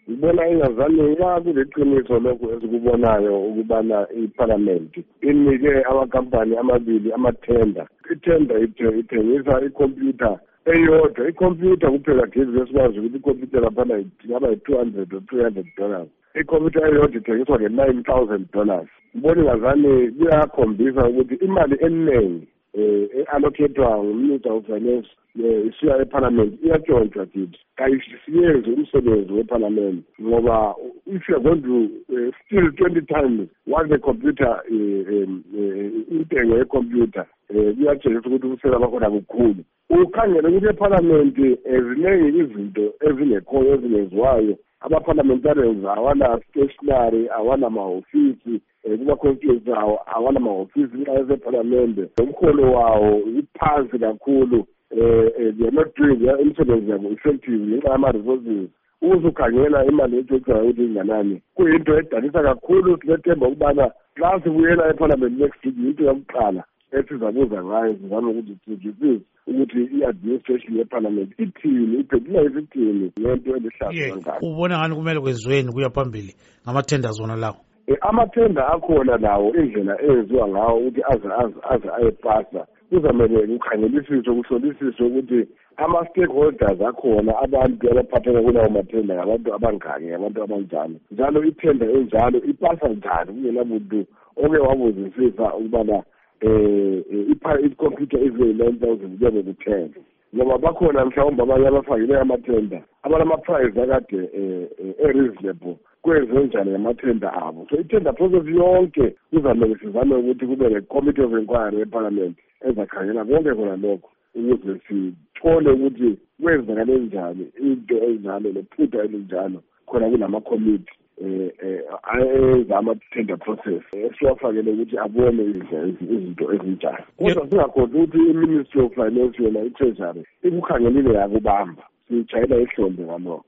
ngibona ingazange kuleqiniso lokho esikubonayo ukubana iParliament inike amakampani amabili amathenda. Ithenda ithengisa ikhompyutha eyodwa, ikhompyutha kuphela gezi esikwazi ukuthi ikhompyutha laphana ingaba $200 or $300. Ikhompyutha eyodwa ithengiswa $9,000. Ngibona ingazange kuyakhombisa ukuthi imali eningi allocatwa nguMinister of Finance isiya eParliament iyatshontshwa kithi. Kayisiyenzi umsebenzi weParliament ngoba if you are going to steal 20 times what the computer intengo yekhompyutha kuyatshengisa ukuthi ubusela bakhona kukhulu. Ukhangele ukuthi eParliament eziningi izinto ezingekhoyo ezingenziwayo. Ama-parliamentarians awana stationary, awana mahofisi, kuma-constituency awo awana mahofisi nxa eseParliament. Umholo wawo iphansi kakhulu. They are not doing their umsebenzi yabo effectively ngenxa yama-resources. Uzukhangela imali ethotshayo ukuthi inganani. Kuyinto edanisa kakhulu. Silethemba ukubana nxa sibuyela eParliament next week into yokuqala esizabuza ngayo sizama ukuthi sijikise ukuthi i-administration yeParliament ithini, iphendula isithini ngento elihlaza kangaka. Ubona ngani kumele kwenziweni kuya phambili ngamathenda zona lawo? Amathenda akhona lawo indlela enziwa ngawo ukuthi aze ayepasa. Kuzamele kukhangelisiswe kuhlolisiswe ukuthi ama-stakeholders akhona abantu abaphatheka kulawo mathenda ngabantu abangaki, abantu abanjani. Njalo ithenda enjalo ipasa njani kungela muntu oke wabuzisisa ukubana ikhompyutha eziyi-9,000 kube ku-10 ngoba bakhona mhlawumbe abanye abafakile amathenda abalama-price akade reasonable kwenziwe njani ngamathenda abo. So ithenda process yonke kuzamele sizame ukuthi kube le-committee of inquiry eParliament ezakhangela konke khona lokho ukuze sithole ukuthi kwenzakale njani into enjalo lephutha elinjalo khona kulama-committee ama-tender process esiwafakele ukuthi abone izinto ezinjani. Kodwa singakhohlwa ukuthi i-Ministry of Finance yona i-Treasury ikukhangelile yakubamba. Siyitshayela ihlombe ngalokho.